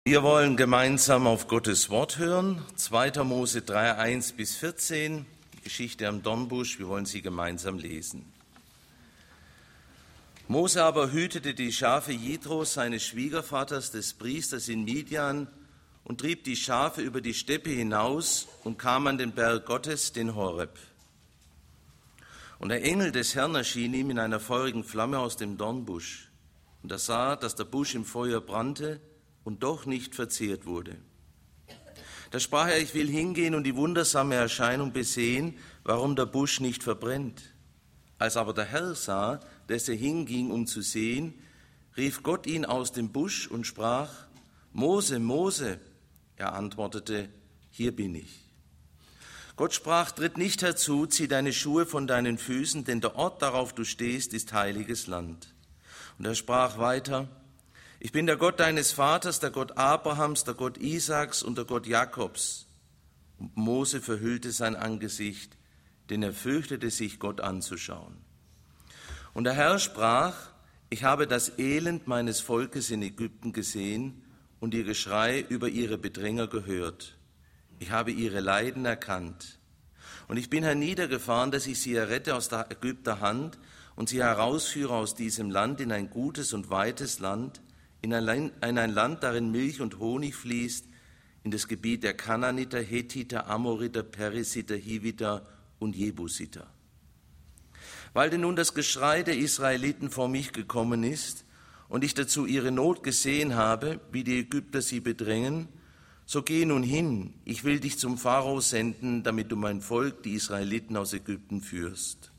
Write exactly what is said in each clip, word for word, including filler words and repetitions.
Wir wollen gemeinsam auf Gottes Wort hören, zweiter Mose drei, eins bis vierzehn, die Geschichte am Dornbusch, wir wollen sie gemeinsam lesen. Mose aber hütete die Schafe Jethros, seines Schwiegervaters, des Priesters in Midian, und trieb die Schafe über die Steppe hinaus und kam an den Berg Gottes, den Horeb. Und der Engel des Herrn erschien ihm in einer feurigen Flamme aus dem Dornbusch, und er sah, dass der Busch im Feuer brannte und doch nicht verzehrt wurde. Da sprach er, ich will hingehen und die wundersame Erscheinung besehen, warum der Busch nicht verbrennt. Als aber der Herr sah, dass er hinging, um zu sehen, rief Gott ihn aus dem Busch und sprach, Mose, Mose. Er antwortete, hier bin ich. Gott sprach, tritt nicht herzu, zieh deine Schuhe von deinen Füßen, denn der Ort, darauf du stehst, ist heiliges Land. Und er sprach weiter, ich bin der Gott deines Vaters, der Gott Abrahams, der Gott Isaaks und der Gott Jakobs. Und Mose verhüllte sein Angesicht, denn er fürchtete sich, Gott anzuschauen. Und der Herr sprach, ich habe das Elend meines Volkes in Ägypten gesehen und ihr Geschrei über ihre Bedränger gehört. Ich habe ihre Leiden erkannt. Und ich bin herniedergefahren, dass ich sie errette aus der Ägypter Hand und sie herausführe aus diesem Land in ein gutes und weites Land, in ein, in ein Land, darin Milch und Honig fließt, in das Gebiet der Kanaaniter, Hethiter, Amoriter, Perisiter, Hiviter und Jebusiter. Weil denn nun das Geschrei der Israeliten vor mich gekommen ist und ich dazu ihre Not gesehen habe, wie die Ägypter sie bedrängen, so geh nun hin, ich will dich zum Pharao senden, damit du mein Volk, die Israeliten aus Ägypten, führst.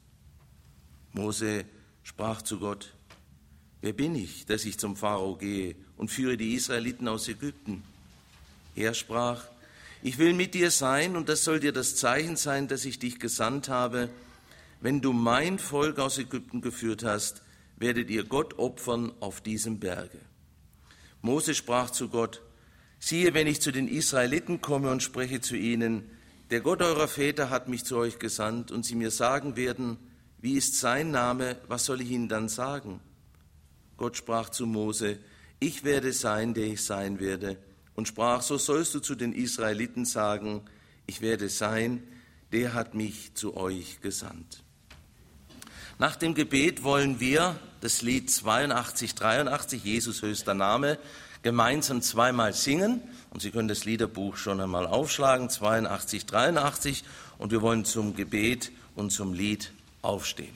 Mose sprach zu Gott, wer bin ich, dass ich zum Pharao gehe und führe die Israeliten aus Ägypten? Er sprach, ich will mit dir sein und das soll dir das Zeichen sein, dass ich dich gesandt habe. Wenn du mein Volk aus Ägypten geführt hast, werdet ihr Gott opfern auf diesem Berge. Mose sprach zu Gott, siehe, wenn ich zu den Israeliten komme und spreche zu ihnen, der Gott eurer Väter hat mich zu euch gesandt und sie mir sagen werden, wie ist sein Name, was soll ich ihnen dann sagen? Gott sprach zu Mose, ich werde sein, der ich sein werde, und sprach, so sollst du zu den Israeliten sagen, ich werde sein, der hat mich zu euch gesandt. Nach dem Gebet wollen wir das Lied zweiundachtzig, dreiundachtzig, Jesus höchster Name, gemeinsam zweimal singen. Und Sie können das Liederbuch schon einmal aufschlagen, zweiundachtzig, dreiundachtzig, und wir wollen zum Gebet und zum Lied aufstehen.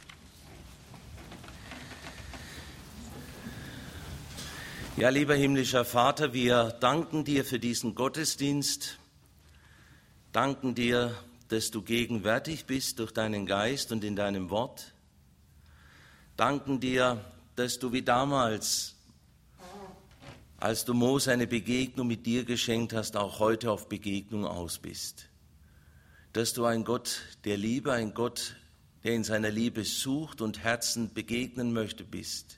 Ja, lieber himmlischer Vater, wir danken dir für diesen Gottesdienst, danken dir, dass du gegenwärtig bist durch deinen Geist und in deinem Wort, danken dir, dass du wie damals, als du Mose eine Begegnung mit dir geschenkt hast, auch heute auf Begegnung aus bist, dass du ein Gott der Liebe, ein Gott, der in seiner Liebe sucht und Herzen begegnen möchte, bist.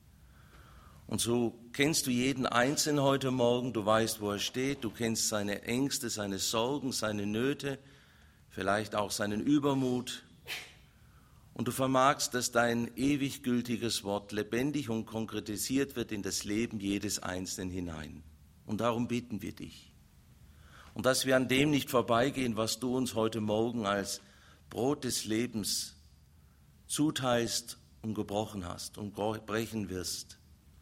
Und so kennst du jeden Einzelnen heute Morgen, du weißt, wo er steht, du kennst seine Ängste, seine Sorgen, seine Nöte, vielleicht auch seinen Übermut. Und du vermagst, dass dein ewig gültiges Wort lebendig und konkretisiert wird in das Leben jedes Einzelnen hinein. Und darum bitten wir dich. Und dass wir an dem nicht vorbeigehen, was du uns heute Morgen als Brot des Lebens zuteilst und gebrochen hast und brechen wirst.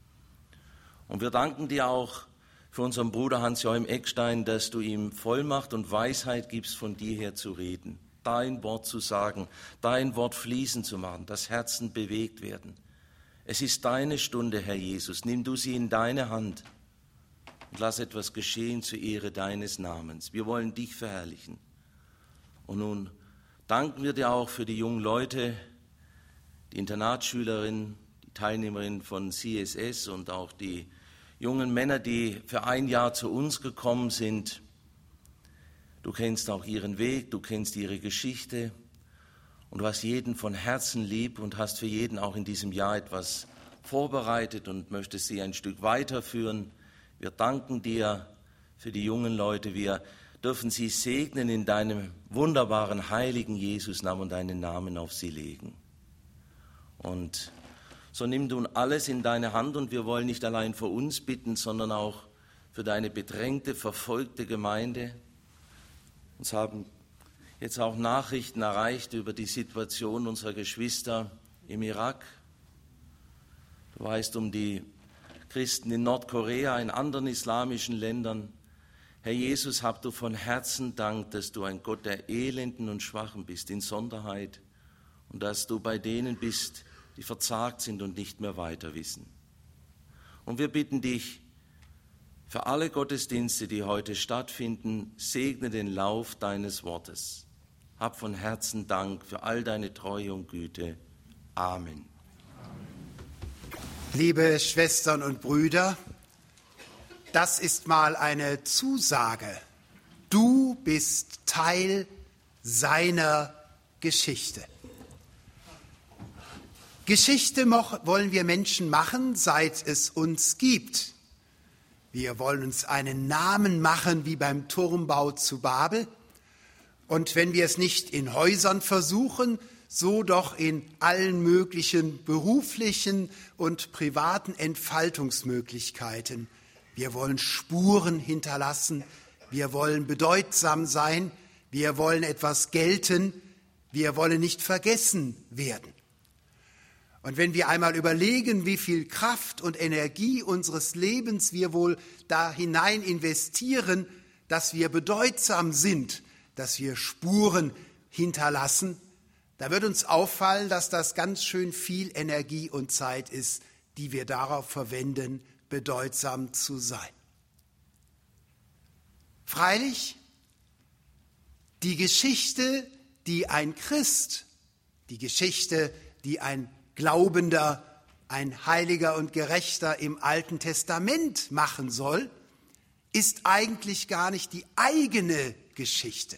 Und wir danken dir auch für unseren Bruder Hans-Joachim Eckstein, dass du ihm Vollmacht und Weisheit gibst, von dir her zu reden, dein Wort zu sagen, dein Wort fließen zu machen, dass Herzen bewegt werden. Es ist deine Stunde, Herr Jesus, nimm du sie in deine Hand und lass etwas geschehen zur Ehre deines Namens. Wir wollen dich verherrlichen. Und nun danken wir dir auch für die jungen Leute, die Internatsschülerinnen, die Teilnehmerinnen von C S S und auch die jungen Männer, die für ein Jahr zu uns gekommen sind. Du kennst auch ihren Weg, du kennst ihre Geschichte und du hast jeden von Herzen lieb und hast für jeden auch in diesem Jahr etwas vorbereitet und möchtest sie ein Stück weiterführen. Wir danken dir für die jungen Leute. Wir dürfen sie segnen in deinem wunderbaren, heiligen Jesusnamen und deinen Namen auf sie legen. Und so nimm du alles in deine Hand und wir wollen nicht allein für uns bitten, sondern auch für deine bedrängte, verfolgte Gemeinde. Uns haben jetzt auch Nachrichten erreicht über die Situation unserer Geschwister im Irak. Du weißt um die Christen in Nordkorea, in anderen islamischen Ländern. Herr Jesus, hab du von Herzen Dank, dass du ein Gott der Elenden und Schwachen bist, in Sonderheit, und dass du bei denen bist, die verzagt sind und nicht mehr weiter wissen. Und wir bitten dich, für alle Gottesdienste, die heute stattfinden, segne den Lauf deines Wortes. Hab von Herzen Dank für all deine Treue und Güte. Amen. Liebe Schwestern und Brüder, das ist mal eine Zusage. Du bist Teil seiner Geschichte. Geschichte wollen wir Menschen machen, seit es uns gibt. Wir wollen uns einen Namen machen, wie beim Turmbau zu Babel. Und wenn wir es nicht in Häusern versuchen, so doch in allen möglichen beruflichen und privaten Entfaltungsmöglichkeiten. Wir wollen Spuren hinterlassen, wir wollen bedeutsam sein, wir wollen etwas gelten, wir wollen nicht vergessen werden. Und wenn wir einmal überlegen, wie viel Kraft und Energie unseres Lebens wir wohl da hinein investieren, dass wir bedeutsam sind, dass wir Spuren hinterlassen, da wird uns auffallen, dass das ganz schön viel Energie und Zeit ist, die wir darauf verwenden, bedeutsam zu sein. Freilich, die Geschichte, die ein Christ, die Geschichte, die ein Glaubender, ein Heiliger und Gerechter im Alten Testament machen soll, ist eigentlich gar nicht die eigene Geschichte.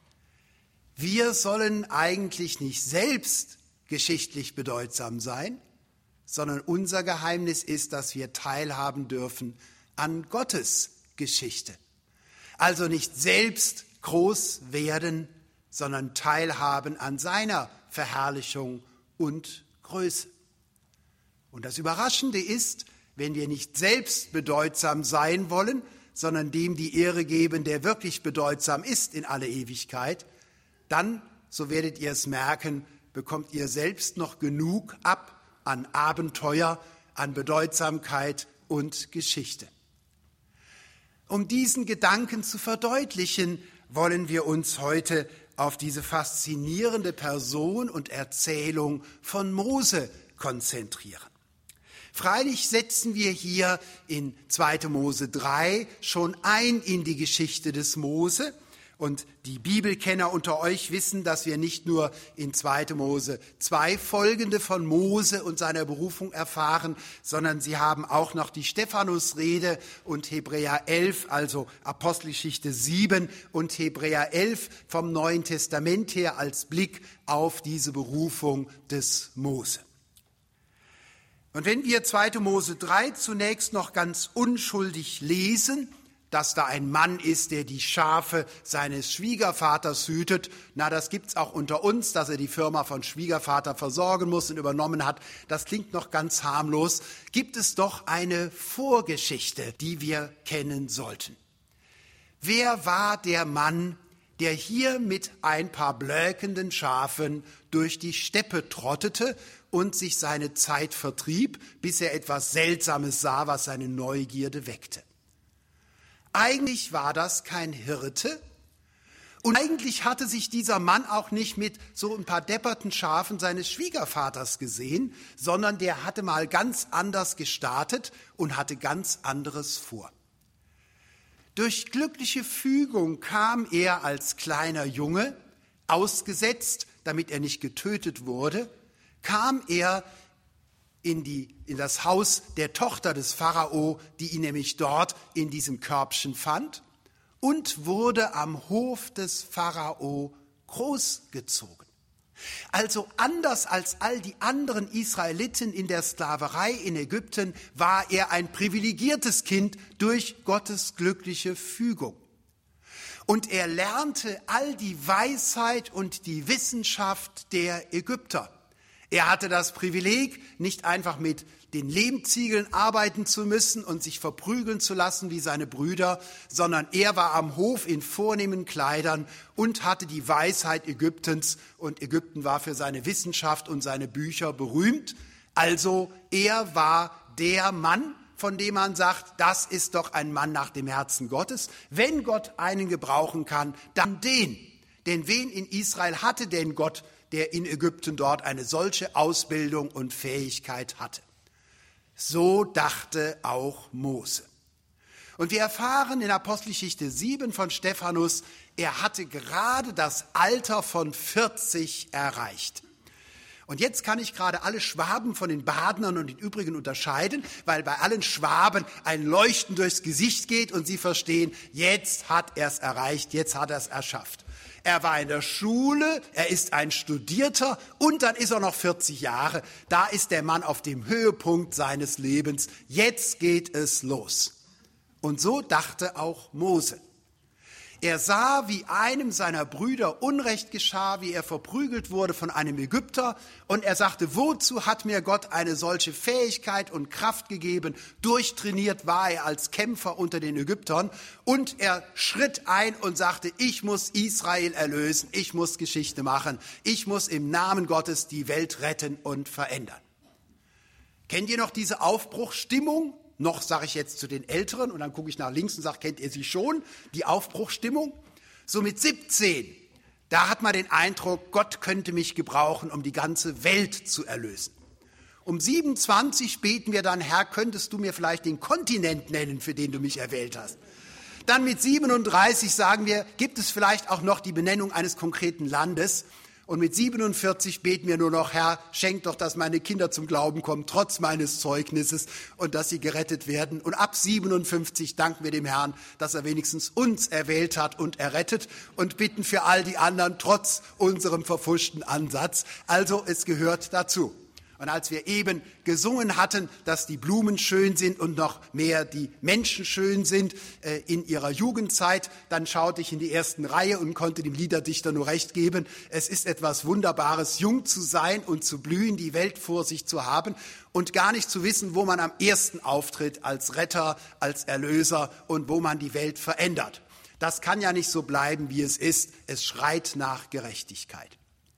Wir sollen eigentlich nicht selbst geschichtlich bedeutsam sein, sondern unser Geheimnis ist, dass wir teilhaben dürfen an Gottes Geschichte. Also nicht selbst groß werden, sondern teilhaben an seiner Verherrlichung und Größe. Und das Überraschende ist, wenn wir nicht selbst bedeutsam sein wollen, sondern dem die Ehre geben, der wirklich bedeutsam ist in alle Ewigkeit, dann, so werdet ihr es merken, bekommt ihr selbst noch genug ab an Abenteuer, an Bedeutsamkeit und Geschichte. Um diesen Gedanken zu verdeutlichen, wollen wir uns heute auf diese faszinierende Person und Erzählung von Mose konzentrieren. Freilich setzen wir hier in zweiter Mose drei schon ein in die Geschichte des Mose. Und die Bibelkenner unter euch wissen, dass wir nicht nur in zweiter Mose zwei folgende von Mose und seiner Berufung erfahren, sondern sie haben auch noch die Stephanusrede und Hebräer elf, also Apostelgeschichte sieben und Hebräer elf vom Neuen Testament her als Blick auf diese Berufung des Mose. Und wenn wir zweiter Mose drei zunächst noch ganz unschuldig lesen, dass da ein Mann ist, der die Schafe seines Schwiegervaters hütet. Na, das gibt's auch unter uns, dass er die Firma von Schwiegervater versorgen muss und übernommen hat. Das klingt noch ganz harmlos. Gibt es doch eine Vorgeschichte, die wir kennen sollten. Wer war der Mann, der hier mit ein paar blökenden Schafen durch die Steppe trottete und sich seine Zeit vertrieb, bis er etwas Seltsames sah, was seine Neugierde weckte? Eigentlich war das kein Hirte und eigentlich hatte sich dieser Mann auch nicht mit so ein paar depperten Schafen seines Schwiegervaters gesehen, sondern der hatte mal ganz anders gestartet und hatte ganz anderes vor. Durch glückliche Fügung kam er als kleiner Junge, ausgesetzt, damit er nicht getötet wurde, kam er in, die, in das Haus der Tochter des Pharao, die ihn nämlich dort in diesem Körbchen fand, und wurde am Hof des Pharao großgezogen. Also anders als all die anderen Israeliten in der Sklaverei in Ägypten war er ein privilegiertes Kind durch Gottes glückliche Fügung. Und er lernte all die Weisheit und die Wissenschaft der Ägypter. Er hatte das Privileg, nicht einfach mit den Lehmziegeln arbeiten zu müssen und sich verprügeln zu lassen wie seine Brüder, sondern er war am Hof in vornehmen Kleidern und hatte die Weisheit Ägyptens, und Ägypten war für seine Wissenschaft und seine Bücher berühmt. Also er war der Mann, von dem man sagt, das ist doch ein Mann nach dem Herzen Gottes. Wenn Gott einen gebrauchen kann, dann den. Denn wen in Israel hatte denn Gott, der in Ägypten dort eine solche Ausbildung und Fähigkeit hatte? So dachte auch Mose. Und wir erfahren in Apostelgeschichte sieben von Stephanus, er hatte gerade das Alter von vierzig erreicht. Und jetzt kann ich gerade alle Schwaben von den Badnern und den übrigen unterscheiden, weil bei allen Schwaben ein Leuchten durchs Gesicht geht und sie verstehen, jetzt hat er es erreicht, jetzt hat er es erschafft. Er war in der Schule, er ist ein Studierter und dann ist er noch vierzig Jahre. Da ist der Mann auf dem Höhepunkt seines Lebens. Jetzt geht es los. Und so dachte auch Mose. Er sah, wie einem seiner Brüder Unrecht geschah, wie er verprügelt wurde von einem Ägypter, und er sagte, wozu hat mir Gott eine solche Fähigkeit und Kraft gegeben? Durchtrainiert war er als Kämpfer unter den Ägyptern, und er schritt ein und sagte, ich muss Israel erlösen, ich muss Geschichte machen, ich muss im Namen Gottes die Welt retten und verändern. Kennt ihr noch diese Aufbruchsstimmung? Noch sage ich jetzt zu den Älteren und dann gucke ich nach links und sage, kennt ihr sie schon, die Aufbruchsstimmung? So mit siebzehn, da hat man den Eindruck, Gott könnte mich gebrauchen, um die ganze Welt zu erlösen. Um siebenundzwanzig beten wir dann, Herr, könntest du mir vielleicht den Kontinent nennen, für den du mich erwählt hast? Dann mit siebenunddreißig sagen wir, gibt es vielleicht auch noch die Benennung eines konkreten Landes? Und mit siebenundvierzig beten wir nur noch, Herr, schenk doch, dass meine Kinder zum Glauben kommen, trotz meines Zeugnisses, und dass sie gerettet werden. Und ab siebenundfünfzig danken wir dem Herrn, dass er wenigstens uns erwählt hat und errettet, und bitten für all die anderen, trotz unserem verpfuschten Ansatz. Also es gehört dazu. Und als wir eben gesungen hatten, dass die Blumen schön sind und noch mehr die Menschen schön sind äh, in ihrer Jugendzeit, dann schaute ich in die ersten Reihe und konnte dem Liederdichter nur recht geben. Es ist etwas Wunderbares, jung zu sein und zu blühen, die Welt vor sich zu haben und gar nicht zu wissen, wo man am ersten auftritt als Retter, als Erlöser und wo man die Welt verändert. Das kann ja nicht so bleiben, wie es ist. Es schreit nach Gerechtigkeit.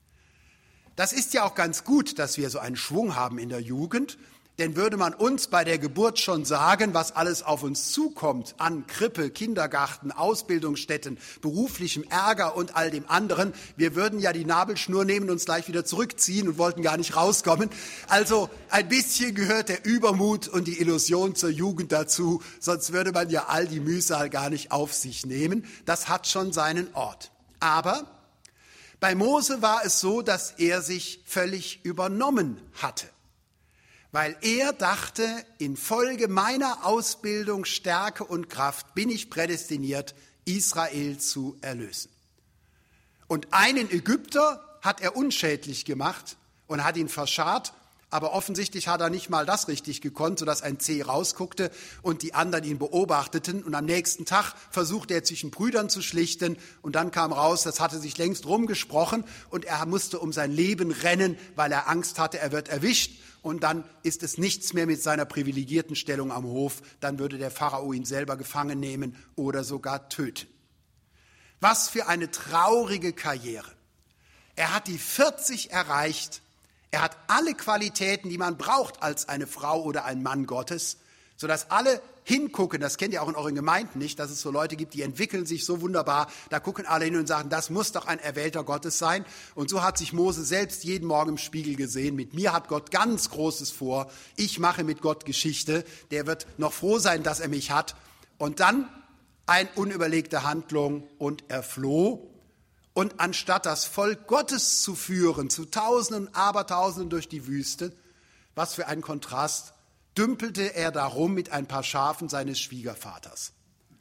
Das ist ja auch ganz gut, dass wir so einen Schwung haben in der Jugend, denn würde man uns bei der Geburt schon sagen, was alles auf uns zukommt an Krippe, Kindergarten, Ausbildungsstätten, beruflichem Ärger und all dem anderen, wir würden ja die Nabelschnur nehmen und uns gleich wieder zurückziehen und wollten gar nicht rauskommen. Also ein bisschen gehört der Übermut und die Illusion zur Jugend dazu, sonst würde man ja all die Mühsal gar nicht auf sich nehmen. Das hat schon seinen Ort. Aber bei Mose war es so, dass er sich völlig übernommen hatte, weil er dachte, infolge meiner Ausbildung, Stärke und Kraft bin ich prädestiniert, Israel zu erlösen. Und einen Ägypter hat er unschädlich gemacht und hat ihn verscharrt, aber offensichtlich hat er nicht mal das richtig gekonnt, sodass ein Zeh rausguckte und die anderen ihn beobachteten. Und am nächsten Tag versuchte er zwischen Brüdern zu schlichten und dann kam raus, das hatte sich längst rumgesprochen und er musste um sein Leben rennen, weil er Angst hatte, er wird erwischt. Und dann ist es nichts mehr mit seiner privilegierten Stellung am Hof. Dann würde der Pharao ihn selber gefangen nehmen oder sogar töten. Was für eine traurige Karriere. Er hat die vierzig erreicht. Er hat alle Qualitäten, die man braucht als eine Frau oder ein Mann Gottes, sodass alle hingucken. Das kennt ihr auch in euren Gemeinden nicht, dass es so Leute gibt, die entwickeln sich so wunderbar. Da gucken alle hin und sagen, das muss doch ein Erwählter Gottes sein. Und so hat sich Mose selbst jeden Morgen im Spiegel gesehen. Mit mir hat Gott ganz Großes vor. Ich mache mit Gott Geschichte. Der wird noch froh sein, dass er mich hat. Und dann eine unüberlegte Handlung und er floh. Und anstatt das Volk Gottes zu führen, zu Tausenden und Abertausenden durch die Wüste, was für ein Kontrast, dümpelte er darum mit ein paar Schafen seines Schwiegervaters.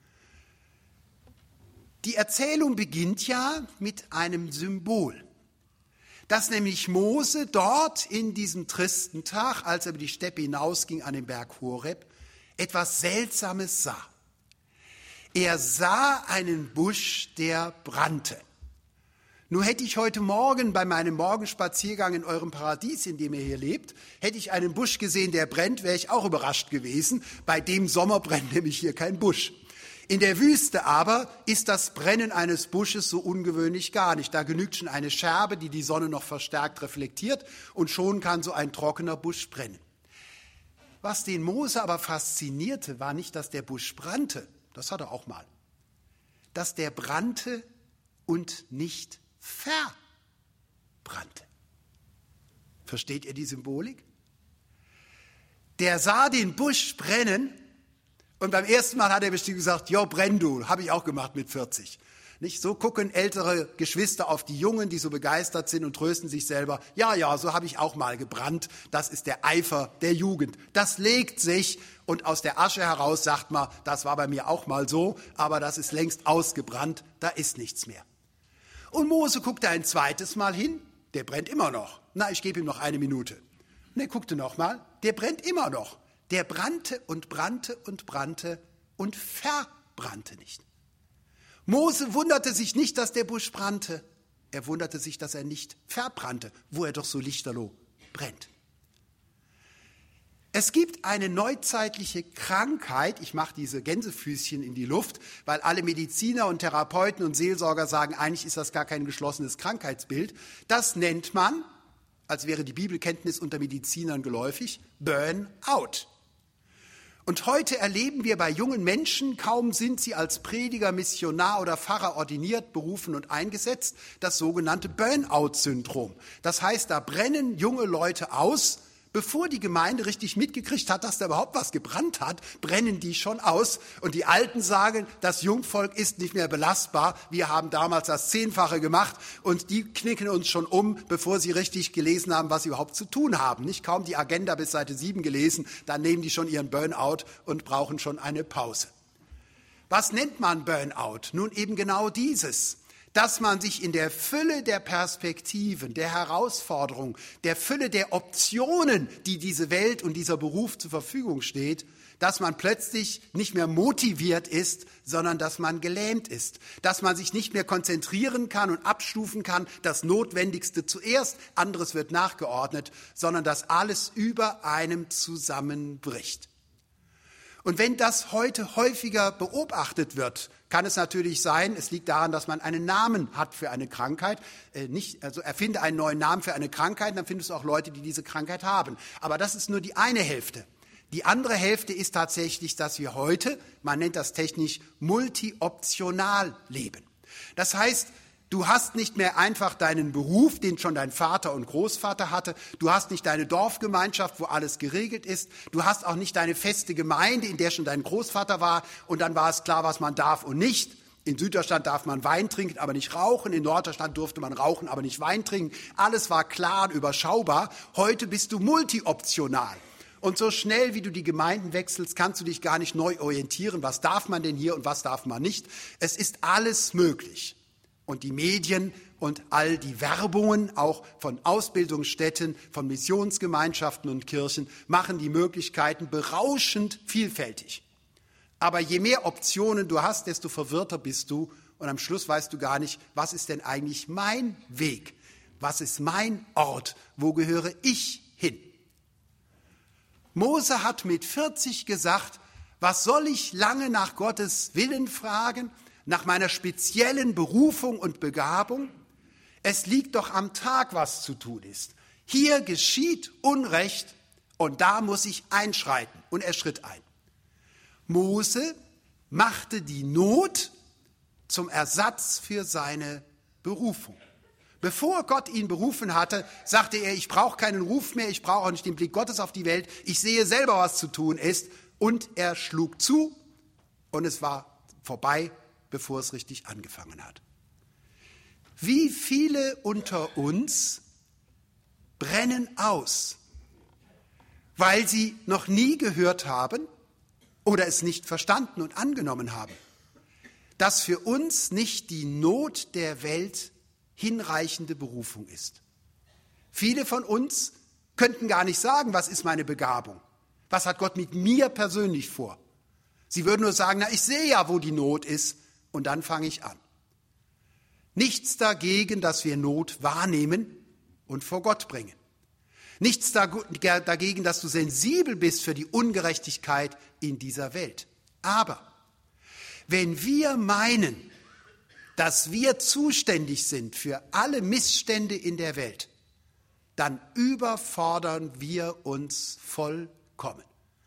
Die Erzählung beginnt ja mit einem Symbol, dass nämlich Mose dort in diesem tristen Tag, als er über die Steppe hinausging an den Berg Horeb, etwas Seltsames sah. Er sah einen Busch, der brannte. Nur hätte ich heute Morgen bei meinem Morgenspaziergang in eurem Paradies, in dem ihr hier lebt, hätte ich einen Busch gesehen, der brennt, wäre ich auch überrascht gewesen. Bei dem Sommer brennt nämlich hier kein Busch. In der Wüste aber ist das Brennen eines Busches so ungewöhnlich gar nicht. Da genügt schon eine Scherbe, die die Sonne noch verstärkt reflektiert, und schon kann so ein trockener Busch brennen. Was den Mose aber faszinierte, war nicht, dass der Busch brannte, das hat er auch mal, dass der brannte und nicht verbrannte. Versteht ihr die Symbolik? Der sah den Busch brennen und beim ersten Mal hat er bestimmt gesagt, jo, brenn du, habe ich auch gemacht mit vierzig. Nicht? So gucken ältere Geschwister auf die Jungen, die so begeistert sind und trösten sich selber. Ja, ja, so habe ich auch mal gebrannt. Das ist der Eifer der Jugend. Das legt sich und aus der Asche heraus sagt man, das war bei mir auch mal so, aber das ist längst ausgebrannt, da ist nichts mehr. Und Mose guckte ein zweites Mal hin, der brennt immer noch. Na, ich gebe ihm noch eine Minute. Und er guckte noch mal, der brennt immer noch. Der brannte und brannte und brannte und verbrannte nicht. Mose wunderte sich nicht, dass der Busch brannte. Er wunderte sich, dass er nicht verbrannte, wo er doch so lichterloh brennt. Es gibt eine neuzeitliche Krankheit, ich mache diese Gänsefüßchen in die Luft, weil alle Mediziner und Therapeuten und Seelsorger sagen, eigentlich ist das gar kein geschlossenes Krankheitsbild. Das nennt man, als wäre die Bibelkenntnis unter Medizinern geläufig, Burnout. Und heute erleben wir bei jungen Menschen, kaum sind sie als Prediger, Missionar oder Pfarrer ordiniert, berufen und eingesetzt, das sogenannte Burnout-Syndrom. Das heißt, da brennen junge Leute aus. Bevor die Gemeinde richtig mitgekriegt hat, dass da überhaupt was gebrannt hat, brennen die schon aus. Und die Alten sagen, das Jungvolk ist nicht mehr belastbar. Wir haben damals das Zehnfache gemacht und die knicken uns schon um, bevor sie richtig gelesen haben, was sie überhaupt zu tun haben. Nicht kaum die Agenda bis Seite sieben gelesen, dann nehmen die schon ihren Burnout und brauchen schon eine Pause. Was nennt man Burnout? Nun eben genau dieses. Dass man sich in der Fülle der Perspektiven, der Herausforderungen, der Fülle der Optionen, die diese Welt und dieser Beruf zur Verfügung steht, dass man plötzlich nicht mehr motiviert ist, sondern dass man gelähmt ist, dass man sich nicht mehr konzentrieren kann und abstufen kann, das Notwendigste zuerst, anderes wird nachgeordnet, sondern dass alles über einem zusammenbricht. Und wenn das heute häufiger beobachtet wird, kann es natürlich sein, es liegt daran, dass man einen Namen hat für eine Krankheit. Äh, nicht, also erfinde einen neuen Namen für eine Krankheit, dann findest du auch Leute, die diese Krankheit haben. Aber das ist nur die eine Hälfte. Die andere Hälfte ist tatsächlich, dass wir heute, man nennt das technisch, multioptional leben. Das heißt, du hast nicht mehr einfach deinen Beruf, den schon dein Vater und Großvater hatte. Du hast nicht deine Dorfgemeinschaft, wo alles geregelt ist. Du hast auch nicht deine feste Gemeinde, in der schon dein Großvater war. Und dann war es klar, was man darf und nicht. In Süddeutschland darf man Wein trinken, aber nicht rauchen. In Norddeutschland durfte man rauchen, aber nicht Wein trinken. Alles war klar und überschaubar. Heute bist du multioptional. Und so schnell, wie du die Gemeinden wechselst, kannst du dich gar nicht neu orientieren. Was darf man denn hier und was darf man nicht? Es ist alles möglich. Und die Medien und all die Werbungen, auch von Ausbildungsstätten, von Missionsgemeinschaften und Kirchen, machen die Möglichkeiten berauschend vielfältig. Aber je mehr Optionen du hast, desto verwirrter bist du. Und am Schluss weißt du gar nicht, was ist denn eigentlich mein Weg? Was ist mein Ort? Wo gehöre ich hin? Mose hat mit vierzig gesagt, was soll ich lange nach Gottes Willen fragen? Nach meiner speziellen Berufung und Begabung? Es liegt doch am Tag, was zu tun ist. Hier geschieht Unrecht und da muss ich einschreiten. Und er schritt ein. Mose machte die Not zum Ersatz für seine Berufung. Bevor Gott ihn berufen hatte, sagte er, ich brauche keinen Ruf mehr, ich brauche auch nicht den Blick Gottes auf die Welt, ich sehe selber, was zu tun ist. Und er schlug zu und es war vorbei, bevor es richtig angefangen hat. Wie viele unter uns brennen aus, weil sie noch nie gehört haben oder es nicht verstanden und angenommen haben, dass für uns nicht die Not der Welt hinreichende Berufung ist. Viele von uns könnten gar nicht sagen, was ist meine Begabung? Was hat Gott mit mir persönlich vor? Sie würden nur sagen, na, ich sehe ja, wo die Not ist. Und dann fange ich an. Nichts dagegen, dass wir Not wahrnehmen und vor Gott bringen. Nichts dagegen, dass du sensibel bist für die Ungerechtigkeit in dieser Welt. Aber wenn wir meinen, dass wir zuständig sind für alle Missstände in der Welt, dann überfordern wir uns vollkommen.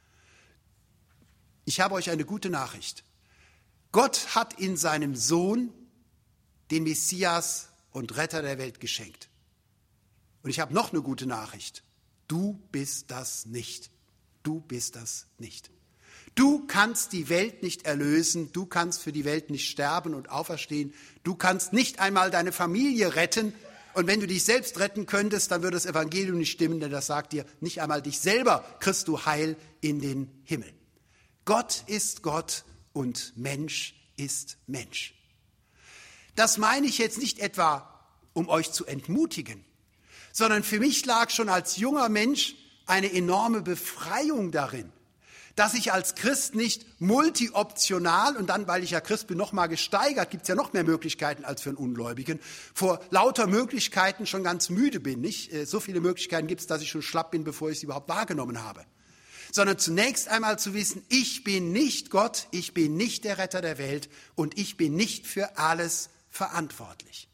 Ich habe euch eine gute Nachricht. Gott hat in seinem Sohn den Messias und Retter der Welt geschenkt. Und ich habe noch eine gute Nachricht. Du bist das nicht. Du bist das nicht. Du kannst die Welt nicht erlösen. Du kannst für die Welt nicht sterben und auferstehen. Du kannst nicht einmal deine Familie retten. Und wenn du dich selbst retten könntest, dann würde das Evangelium nicht stimmen, denn das sagt dir, nicht einmal dich selber kriegst du Heil in den Himmel. Gott ist Gott und Mensch ist Mensch. Das meine ich jetzt nicht etwa, um euch zu entmutigen, sondern für mich lag schon als junger Mensch eine enorme Befreiung darin, dass ich als Christ nicht multioptional und dann, weil ich ja Christ bin, noch mal gesteigert, gibt es ja noch mehr Möglichkeiten als für einen Ungläubigen, vor lauter Möglichkeiten schon ganz müde bin. Nicht? So viele Möglichkeiten gibt es, dass ich schon schlapp bin, bevor ich sie überhaupt wahrgenommen habe. Sondern zunächst einmal zu wissen, ich bin nicht Gott, ich bin nicht der Retter der Welt und ich bin nicht für alles verantwortlich.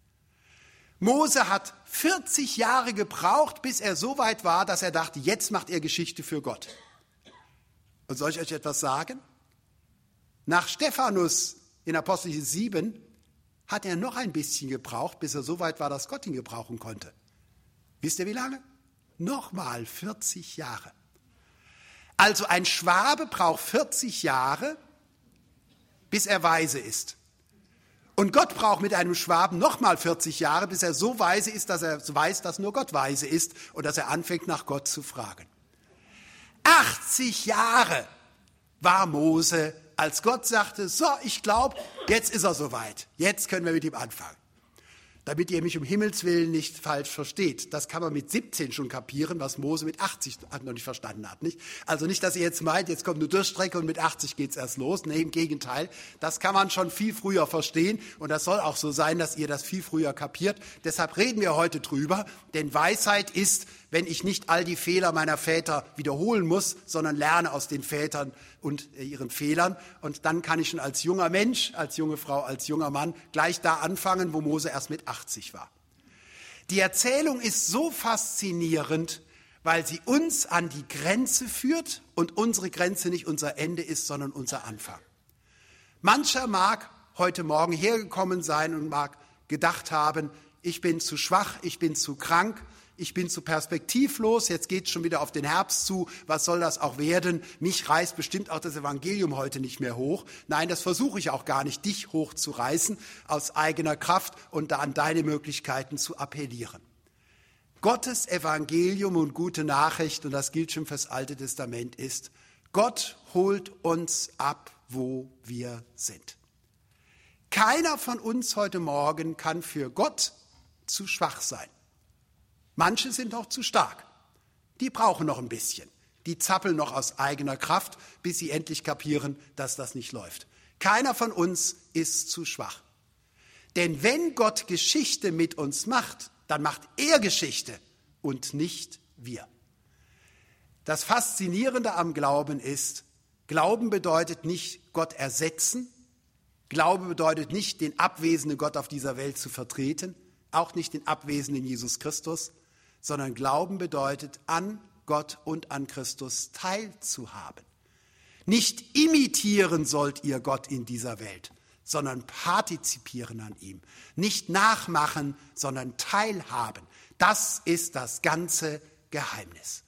Mose hat vierzig Jahre gebraucht, bis er so weit war, dass er dachte, jetzt macht er Geschichte für Gott. Und soll ich euch etwas sagen? Nach Stephanus in Apostelgeschichte sieben hat er noch ein bisschen gebraucht, bis er so weit war, dass Gott ihn gebrauchen konnte. Wisst ihr wie lange? Nochmal vierzig Jahre. Also ein Schwabe braucht vierzig Jahre, bis er weise ist. Und Gott braucht mit einem Schwaben nochmal vierzig Jahre, bis er so weise ist, dass er weiß, dass nur Gott weise ist und dass er anfängt, nach Gott zu fragen. achtzig Jahre war Mose, als Gott sagte, so, ich glaube, jetzt ist er soweit. Jetzt können wir mit ihm anfangen. Damit ihr mich um Himmels Willen nicht falsch versteht. Das kann man mit siebzehn schon kapieren, was Mose mit achtzig noch nicht verstanden hat. Nicht? Also nicht, dass ihr jetzt meint, jetzt kommt eine Durchstrecke und mit achtzig geht's erst los. Nee, im Gegenteil. Das kann man schon viel früher verstehen. Und das soll auch so sein, dass ihr das viel früher kapiert. Deshalb reden wir heute drüber. Denn Weisheit ist, wenn ich nicht all die Fehler meiner Väter wiederholen muss, sondern lerne aus den Vätern und ihren Fehlern. Und dann kann ich schon als junger Mensch, als junge Frau, als junger Mann gleich da anfangen, wo Mose erst mit achtzig war. Die Erzählung ist so faszinierend, weil sie uns an die Grenze führt und unsere Grenze nicht unser Ende ist, sondern unser Anfang. Mancher mag heute Morgen hergekommen sein und mag gedacht haben, ich bin zu schwach, ich bin zu krank, ich bin zu perspektivlos, jetzt geht es schon wieder auf den Herbst zu, was soll das auch werden? Mich reißt bestimmt auch das Evangelium heute nicht mehr hoch. Nein, das versuche ich auch gar nicht, dich hochzureißen aus eigener Kraft und da an deine Möglichkeiten zu appellieren. Gottes Evangelium und gute Nachricht, und das gilt schon fürs Alte Testament, ist, Gott holt uns ab, wo wir sind. Keiner von uns heute Morgen kann für Gott zu schwach sein. Manche sind auch zu stark. Die brauchen noch ein bisschen. Die zappeln noch aus eigener Kraft, bis sie endlich kapieren, dass das nicht läuft. Keiner von uns ist zu schwach. Denn wenn Gott Geschichte mit uns macht, dann macht er Geschichte und nicht wir. Das Faszinierende am Glauben ist, Glauben bedeutet nicht Gott ersetzen. Glaube bedeutet nicht, den abwesenden Gott auf dieser Welt zu vertreten, auch nicht den abwesenden Jesus Christus, sondern Glauben bedeutet, an Gott und an Christus teilzuhaben. Nicht imitieren sollt ihr Gott in dieser Welt, sondern partizipieren an ihm. Nicht nachmachen, sondern teilhaben. Das ist das ganze Geheimnis.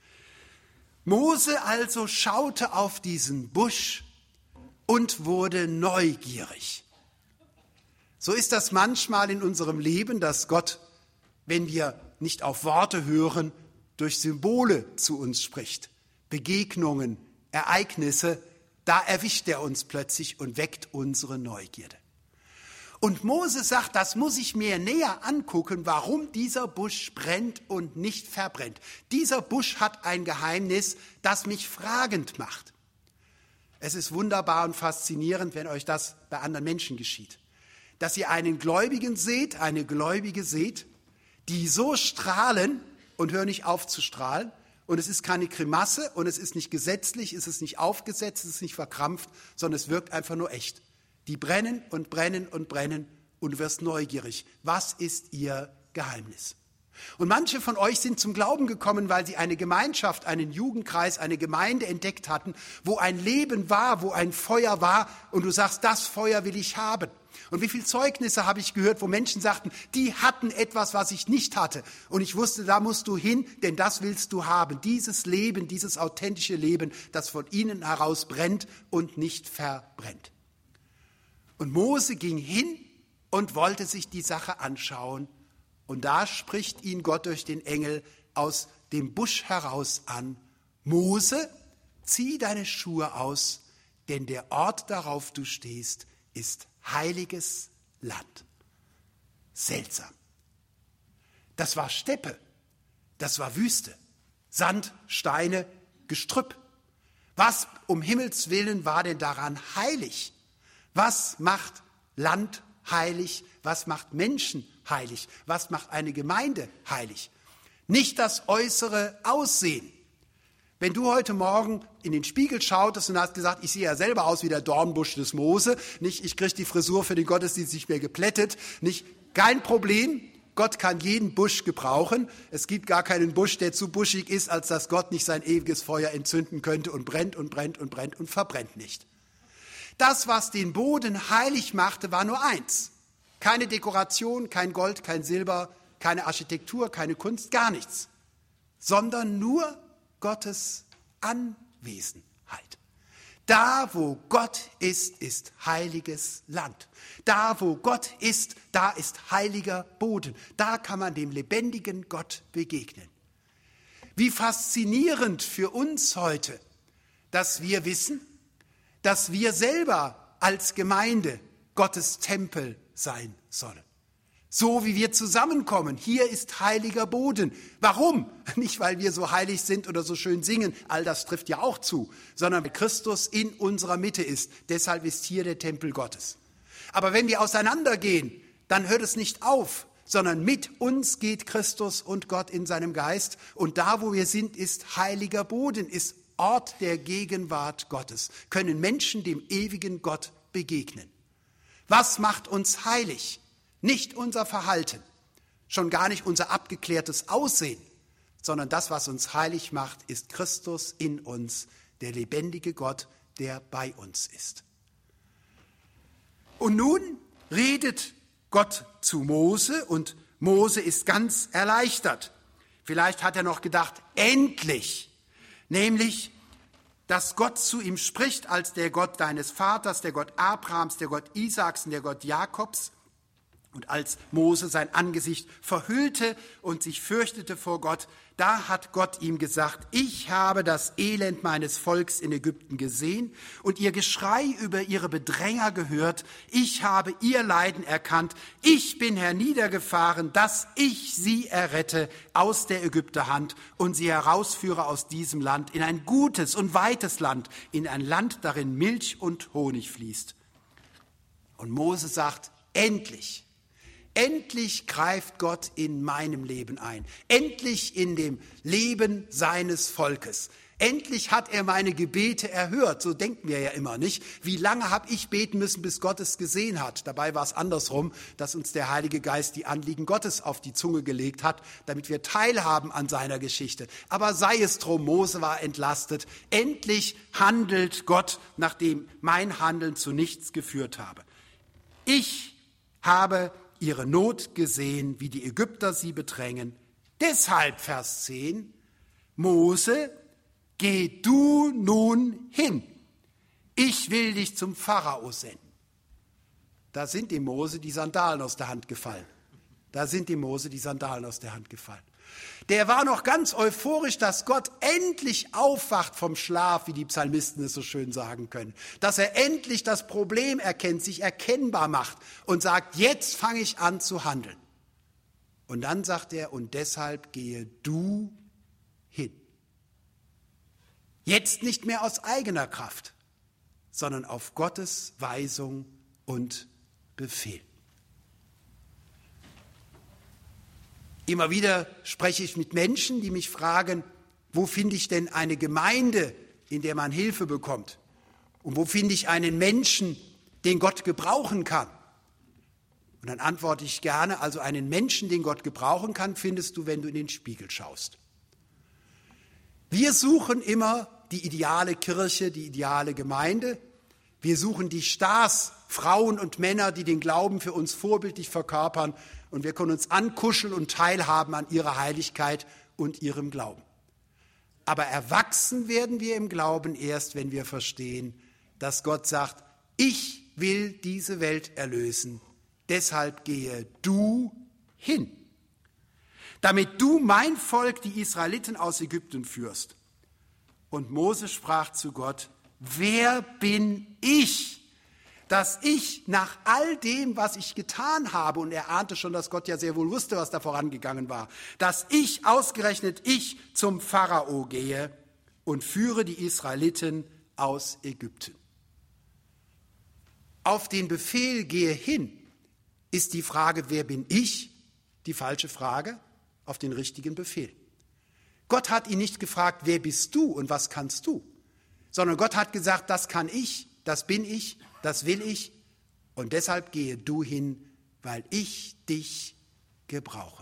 Mose also schaute auf diesen Busch und wurde neugierig. So ist das manchmal in unserem Leben, dass Gott, wenn wir nicht auf Worte hören, durch Symbole zu uns spricht. Begegnungen, Ereignisse, da erwischt er uns plötzlich und weckt unsere Neugierde. Und Mose sagt, das muss ich mir näher angucken, warum dieser Busch brennt und nicht verbrennt. Dieser Busch hat ein Geheimnis, das mich fragend macht. Es ist wunderbar und faszinierend, wenn euch das bei anderen Menschen geschieht. dass ihr einen Gläubigen seht, eine Gläubige seht, die so strahlen und hören nicht auf zu strahlen. Und es ist keine Grimasse und es ist nicht gesetzlich, es ist nicht aufgesetzt, es ist nicht verkrampft, sondern es wirkt einfach nur echt. Die brennen und brennen und brennen und du wirst neugierig. Was ist ihr Geheimnis? Und manche von euch sind zum Glauben gekommen, weil sie eine Gemeinschaft, einen Jugendkreis, eine Gemeinde entdeckt hatten, wo ein Leben war, wo ein Feuer war und du sagst, das Feuer will ich haben. Und wie viele Zeugnisse habe ich gehört, wo Menschen sagten, die hatten etwas, was ich nicht hatte. Und ich wusste, da musst du hin, denn das willst du haben. Dieses Leben, dieses authentische Leben, das von ihnen heraus brennt und nicht verbrennt. Und Mose ging hin und wollte sich die Sache anschauen. Und da spricht ihn Gott durch den Engel aus dem Busch heraus an. Mose, zieh deine Schuhe aus, denn der Ort, darauf du stehst, ist heiliges Land. Seltsam. Das war Steppe, das war Wüste, Sand, Steine, Gestrüpp. Was um Himmels Willen war denn daran heilig? Was macht Land heilig? Was macht Menschen heilig? Was macht eine Gemeinde heilig? Nicht das äußere Aussehen. Wenn du heute Morgen in den Spiegel schautest und hast gesagt, ich sehe ja selber aus wie der Dornbusch des Mose, nicht, ich kriege die Frisur für den Gottesdienst nicht mehr geplättet, nicht, kein Problem, Gott kann jeden Busch gebrauchen. Es gibt gar keinen Busch, der zu buschig ist, als dass Gott nicht sein ewiges Feuer entzünden könnte und brennt und brennt und brennt und verbrennt nicht. Das, was den Boden heilig machte, war nur eins. Keine Dekoration, kein Gold, kein Silber, keine Architektur, keine Kunst, gar nichts, sondern nur Gottes Anwesenheit. Da, wo Gott ist, ist heiliges Land. Da, wo Gott ist, da ist heiliger Boden. Da kann man dem lebendigen Gott begegnen. Wie faszinierend für uns heute, dass wir wissen, dass wir selber als Gemeinde Gottes Tempel sein sollen. So wie wir zusammenkommen, hier ist heiliger Boden. Warum? Nicht, weil wir so heilig sind oder so schön singen, all das trifft ja auch zu, sondern weil Christus in unserer Mitte ist. Deshalb ist hier der Tempel Gottes. Aber wenn wir auseinandergehen, dann hört es nicht auf, sondern mit uns geht Christus und Gott in seinem Geist. Und da, wo wir sind, ist heiliger Boden, ist Ort der Gegenwart Gottes. Können Menschen dem ewigen Gott begegnen. Was macht uns heilig? Nicht unser Verhalten, schon gar nicht unser abgeklärtes Aussehen, sondern das, was uns heilig macht, ist Christus in uns, der lebendige Gott, der bei uns ist. Und nun redet Gott zu Mose und Mose ist ganz erleichtert. Vielleicht hat er noch gedacht, endlich, nämlich, dass Gott zu ihm spricht als der Gott deines Vaters, der Gott Abrahams, der Gott Isaaks und der Gott Jakobs. Und als Mose sein Angesicht verhüllte und sich fürchtete vor Gott, da hat Gott ihm gesagt, ich habe das Elend meines Volks in Ägypten gesehen und ihr Geschrei über ihre Bedränger gehört. Ich habe ihr Leiden erkannt. Ich bin herniedergefahren, dass ich sie errette aus der Ägypterhand und sie herausführe aus diesem Land in ein gutes und weites Land, in ein Land, darin Milch und Honig fließt. Und Mose sagt, endlich. Endlich greift Gott in meinem Leben ein. Endlich in dem Leben seines Volkes. Endlich hat er meine Gebete erhört. So denken wir ja immer, nicht? Wie lange habe ich beten müssen, bis Gott es gesehen hat? Dabei war es andersrum, dass uns der Heilige Geist die Anliegen Gottes auf die Zunge gelegt hat, damit wir teilhaben an seiner Geschichte. Aber sei es drum, Mose war entlastet. Endlich handelt Gott, nachdem mein Handeln zu nichts geführt habe. Ich habe ihre Not gesehen, wie die Ägypter sie bedrängen. Deshalb, Vers zehn, Mose, geh du nun hin. Ich will dich zum Pharao senden. Da sind dem Mose die Sandalen aus der Hand gefallen. Da sind dem Mose die Sandalen aus der Hand gefallen. Der war noch ganz euphorisch, dass Gott endlich aufwacht vom Schlaf, wie die Psalmisten es so schön sagen können. Dass er endlich das Problem erkennt, sich erkennbar macht und sagt, jetzt fange ich an zu handeln. Und dann sagt er, und deshalb gehe du hin. Jetzt nicht mehr aus eigener Kraft, sondern auf Gottes Weisung und Befehl. Immer wieder spreche ich mit Menschen, die mich fragen, wo finde ich denn eine Gemeinde, in der man Hilfe bekommt? Und wo finde ich einen Menschen, den Gott gebrauchen kann? Und dann antworte ich gerne, also einen Menschen, den Gott gebrauchen kann, findest du, wenn du in den Spiegel schaust. Wir suchen immer die ideale Kirche, die ideale Gemeinde. Wir suchen die Stars, Frauen und Männer, die den Glauben für uns vorbildlich verkörpern. Und wir können uns ankuscheln und teilhaben an ihrer Heiligkeit und ihrem Glauben. Aber erwachsen werden wir im Glauben erst, wenn wir verstehen, dass Gott sagt, ich will diese Welt erlösen. Deshalb gehe du hin, damit du mein Volk, die Israeliten aus Ägypten, führst. Und Mose sprach zu Gott, wer bin ich, dass ich nach all dem, was ich getan habe, und er ahnte schon, dass Gott ja sehr wohl wusste, was da vorangegangen war, dass ich, ausgerechnet ich, zum Pharao gehe und führe die Israeliten aus Ägypten. Auf den Befehl, gehe hin, ist die Frage, wer bin ich, die falsche Frage auf den richtigen Befehl. Gott hat ihn nicht gefragt, wer bist du und was kannst du, sondern Gott hat gesagt, das kann ich, das bin ich, das will ich und deshalb gehe du hin, weil ich dich gebrauche.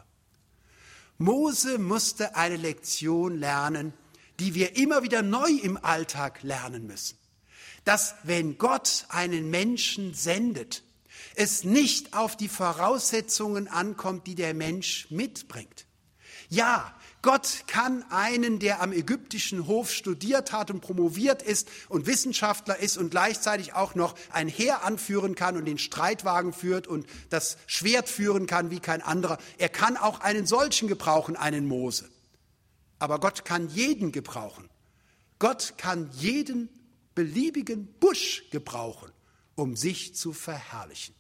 Mose musste eine Lektion lernen, die wir immer wieder neu im Alltag lernen müssen. Dass wenn Gott einen Menschen sendet, es nicht auf die Voraussetzungen ankommt, die der Mensch mitbringt. Ja, Gott kann einen, der am ägyptischen Hof studiert hat und promoviert ist und Wissenschaftler ist und gleichzeitig auch noch ein Heer anführen kann und den Streitwagen führt und das Schwert führen kann wie kein anderer. Er kann auch einen solchen gebrauchen, einen Mose. Aber Gott kann jeden gebrauchen. Gott kann jeden beliebigen Busch gebrauchen, um sich zu verherrlichen.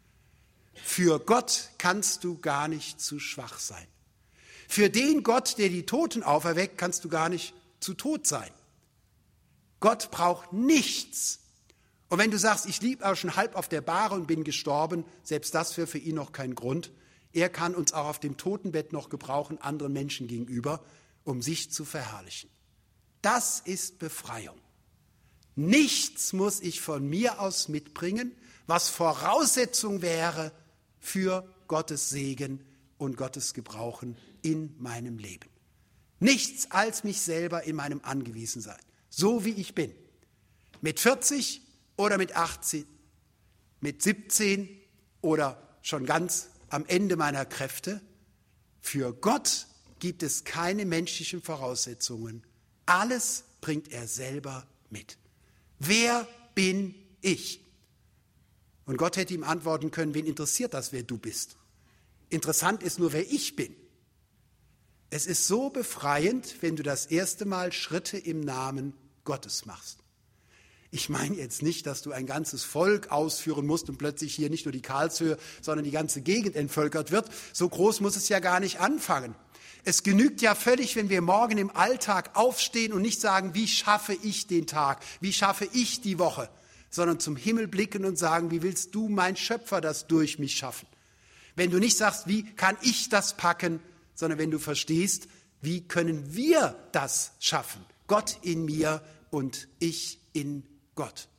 Für Gott kannst du gar nicht zu schwach sein. Für den Gott, der die Toten auferweckt, kannst du gar nicht zu tot sein. Gott braucht nichts. Und wenn du sagst, ich liege aber schon halb auf der Bahre und bin gestorben, selbst das wäre für ihn noch kein Grund. Er kann uns auch auf dem Totenbett noch gebrauchen, anderen Menschen gegenüber, um sich zu verherrlichen. Das ist Befreiung. Nichts muss ich von mir aus mitbringen, was Voraussetzung wäre für Gottes Segen und Gottes Gebrauchen in meinem Leben. Nichts als mich selber in meinem Angewiesensein, so wie ich bin. Mit vierzig oder mit achtzehn, mit siebzehn oder schon ganz am Ende meiner Kräfte. Für Gott gibt es keine menschlichen Voraussetzungen. Alles bringt er selber mit. Wer bin ich? Und Gott hätte ihm antworten können, wen interessiert das, wer du bist? Interessant ist nur, wer ich bin. Es ist so befreiend, wenn du das erste Mal Schritte im Namen Gottes machst. Ich meine jetzt nicht, dass du ein ganzes Volk ausführen musst und plötzlich hier nicht nur die Karlshöhe, sondern die ganze Gegend entvölkert wird. So groß muss es ja gar nicht anfangen. Es genügt ja völlig, wenn wir morgen im Alltag aufstehen und nicht sagen, wie schaffe ich den Tag, wie schaffe ich die Woche, sondern zum Himmel blicken und sagen, wie willst du, mein Schöpfer, das durch mich schaffen? Wenn du nicht sagst, wie kann ich das packen, sondern wenn du verstehst, wie können wir das schaffen? Gott in mir und ich in Gott.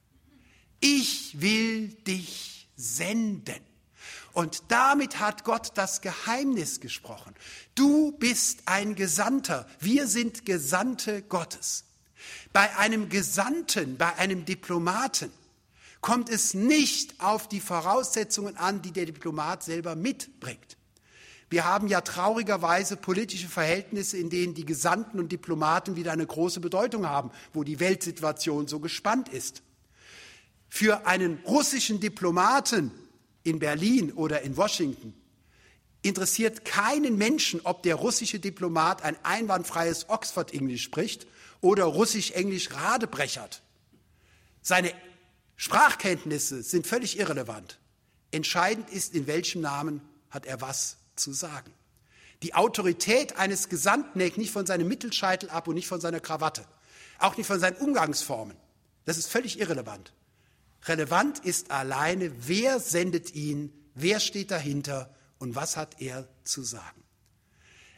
Ich will dich senden. Und damit hat Gott das Geheimnis gesprochen. Du bist ein Gesandter. Wir sind Gesandte Gottes. Bei einem Gesandten, bei einem Diplomaten kommt es nicht auf die Voraussetzungen an, die der Diplomat selber mitbringt. Wir haben ja traurigerweise politische Verhältnisse, in denen die Gesandten und Diplomaten wieder eine große Bedeutung haben, wo die Weltsituation so gespannt ist. Für einen russischen Diplomaten in Berlin oder in Washington interessiert keinen Menschen, ob der russische Diplomat ein einwandfreies Oxford-Englisch spricht oder russisch-englisch radebrechert. Seine Sprachkenntnisse sind völlig irrelevant. Entscheidend ist, in welchem Namen hat er was zu sagen. Die Autorität eines Gesandten hängt nicht von seinem Mittelscheitel ab und nicht von seiner Krawatte, auch nicht von seinen Umgangsformen. Das ist völlig irrelevant. Relevant ist alleine, wer sendet ihn, wer steht dahinter und was hat er zu sagen.